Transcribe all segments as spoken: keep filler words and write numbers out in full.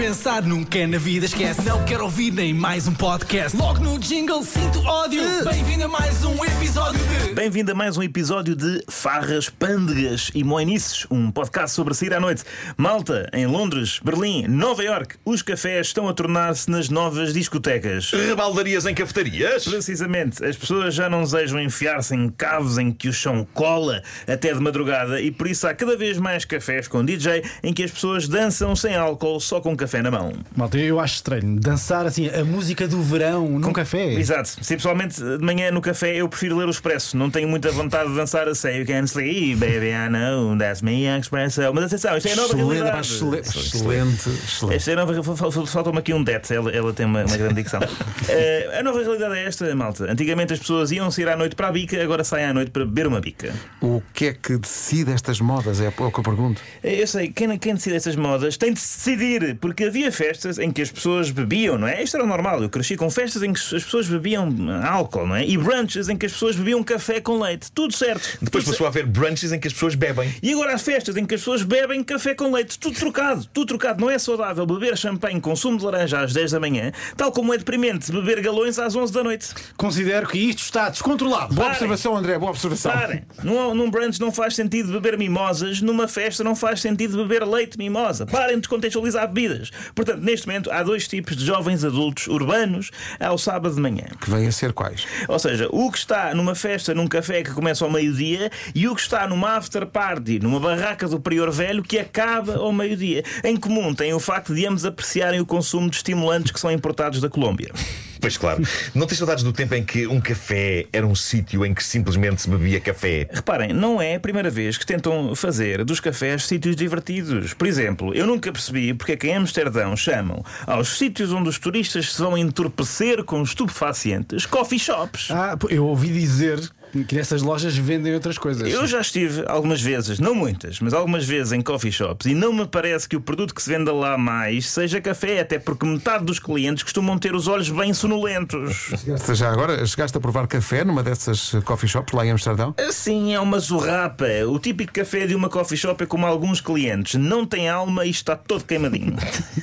pensar nunca é na vida, esquece. Não quero ouvir nem mais um podcast. Logo no jingle sinto ódio. Bem-vindo a mais um episódio de... Bem-vindo a mais um episódio de Farras, Pândegas e Moinices, um podcast sobre sair à noite. Malta, em Londres, Berlim, Nova Iorque, os cafés estão a tornar-se nas novas discotecas. Rebaldarias em cafetarias? Precisamente, as pessoas já não desejam enfiar-se em caves em que o chão cola até de madrugada, e por isso há cada vez mais cafés com D J em que as pessoas dançam sem álcool, só com café na mão. Malta, eu acho estranho dançar assim a música do verão num com... café. Exato. Se pessoalmente de manhã no café eu prefiro ler o Expresso. Não tenho muita vontade de dançar a Say You Can Sleep, Baby I Know That's Me Expresso. Mas atenção, isto é a nova realidade. Excelente, excelente, excelente. Esta é a nova. Falta-me aqui um det. Ela, ela tem uma, uma grande dicção. uh, a nova realidade é esta, malta. Antigamente as pessoas iam sair à noite para a bica, agora saem à noite para beber uma bica. O que é que decide estas modas? É o que eu pergunto. Eu sei, quem, quem decide estas modas tem de decidir, porque havia festas em que as pessoas bebiam, não é? Isto era normal. Eu cresci com festas em que as pessoas bebiam álcool, não é? E brunches em que as pessoas bebiam café com leite. Tudo certo. Depois tudo passou certo. a haver brunches em que as pessoas bebem. E agora há festas em que as pessoas bebem café com leite. Tudo trocado. Tudo trocado. Não é saudável beber champanhe com sumo de laranja às dez da manhã, tal como é deprimente beber galões às onze da noite. Considero que isto está descontrolado. Boa Parem. observação, André, boa observação. Parem. Num, num brunch não faz sentido beber mimosas, numa festa não faz sentido beber leite mimosa. Parem de descontextualizar bebidas. Portanto, neste momento há dois tipos de jovens adultos urbanos ao sábado de manhã. Que vêm a ser quais? Ou seja, o que está numa festa, num café que começa ao meio-dia, e o que está numa after party, numa barraca do Prior Velho, que acaba ao meio-dia. Em comum tem o facto de ambos apreciarem o consumo de estimulantes que são importados da Colômbia. Pois claro. Não tens saudades do tempo em que um café era um sítio em que simplesmente se bebia café? Reparem, não é a primeira vez que tentam fazer dos cafés sítios divertidos. Por exemplo, eu nunca percebi porque é que em Amsterdão chamam aos sítios onde os turistas se vão entorpecer com estupefacientes coffee shops. Ah, eu ouvi dizer que nessas lojas vendem outras coisas. Eu já estive algumas vezes, não muitas, mas algumas vezes em coffee shops, e não me parece que o produto que se venda lá mais seja café, até porque metade dos clientes costumam ter os olhos bem sonolentos. Já agora, chegaste a provar café numa dessas coffee shops lá em Amsterdão? Sim, é uma zurrapa. O típico café de uma coffee shop é como alguns clientes: não tem alma e está todo queimadinho.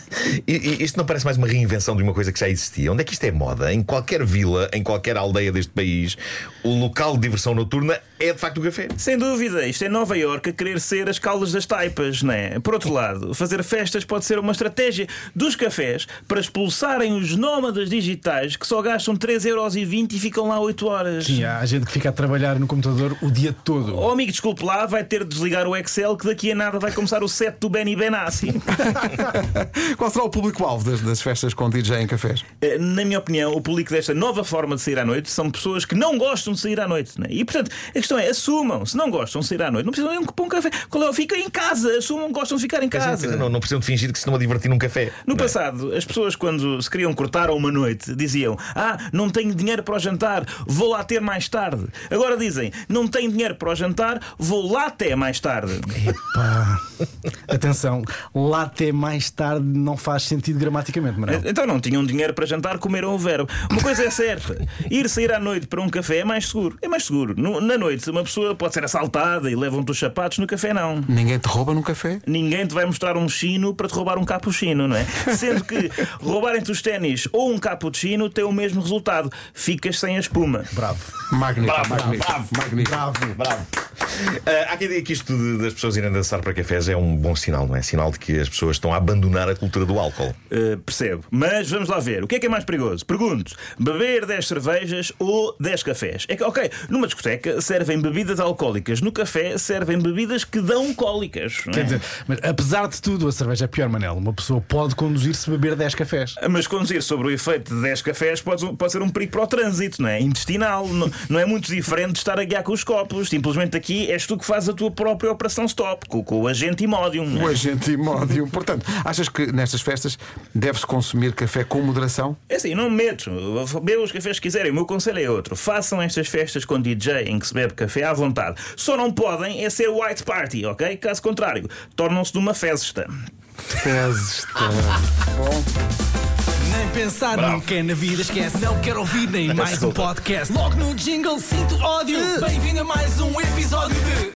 E, e isto não parece mais uma reinvenção de uma coisa que já existia? Onde é que isto é moda? Em qualquer vila, em qualquer aldeia deste país, o local de diversão noturna é de facto o café. Sem dúvida, isto é Nova Iorque a querer ser as Caldas das Taipas, não é? Por outro lado, fazer festas pode ser uma estratégia dos cafés para expulsarem os nómadas digitais que só gastam três euros e vinte e ficam lá oito horas. Sim, há gente que fica a trabalhar no computador o dia todo. Oh amigo, desculpe lá, vai ter de desligar o Excel, que daqui a nada vai começar o set do Benny Benassi. Qual será o público-alvo das, das festas com D J em cafés? Na minha opinião, o público desta nova forma de sair à noite são pessoas que não gostam de sair à noite, não é? E portanto, a questão é: assumam. Se não gostam de sair à noite, não precisam de um cupom um café. Fiquem em casa, assumam que gostam de ficar em casa. Não, não, não precisam de fingir que se estão a divertir num café. No não passado, é? as pessoas, quando se queriam cortar a uma noite, diziam: ah, não tenho dinheiro para o jantar, vou lá ter mais tarde. Agora dizem: não tenho dinheiro para o jantar, vou lá até mais tarde. Epá. Atenção, lá até mais tarde não faz sentido gramaticamente, Manuel. Então não tinham dinheiro para jantar, comeram o verbo. Uma coisa é certa: ir sair à noite para um café é mais seguro. É mais seguro. No, na noite, uma pessoa pode ser assaltada e levam-te os sapatos. No café, não. Ninguém te rouba num café? Ninguém te vai mostrar um chino para te roubar um cappuccino, não é? Sendo que roubarem-te os ténis ou um cappuccino tem o mesmo resultado: ficas sem a espuma. Bravo. Magnífico, Bravo, magnífico, bravo, magnífico. bravo, bravo. Uh, há quem diga que isto de, das pessoas irem dançar para cafés é um bom sinal, não é? Sinal de que as pessoas estão a abandonar a cultura do álcool. Uh, percebo. Mas vamos lá ver. O que é que é mais perigoso? Pergunto: beber dez cervejas ou dez cafés? É que, ok, numa discoteca servem bebidas alcoólicas, no café servem bebidas que dão cólicas, não é? Quer dizer, mas apesar de tudo, a cerveja é pior, Manel. Uma pessoa pode conduzir-se a beber dez cafés. Mas conduzir sobre o efeito de dez cafés pode, pode ser um perigo para o trânsito, não é? Intestinal. Não, não é muito diferente de estar a guiar com os copos. Simplesmente aqui és tu que fazes a tua própria operação stop, com, com o agente Imodium. O agente Imodium. Portanto, achas que nestas festas deve-se consumir café com moderação? É assim, não me meto. Bebam os cafés que quiserem. O meu conselho é outro: façam estas festas com D J em que se bebe café à vontade. Só não podem é ser white party, ok? Caso contrário, tornam-se de uma festa. Festa. Bom. Nem pensar Bravo. nunca é na vida, esquece. Não quero ouvir nem mais um podcast. Logo no jingle sinto ódio. Bem-vindo a mais um episódio de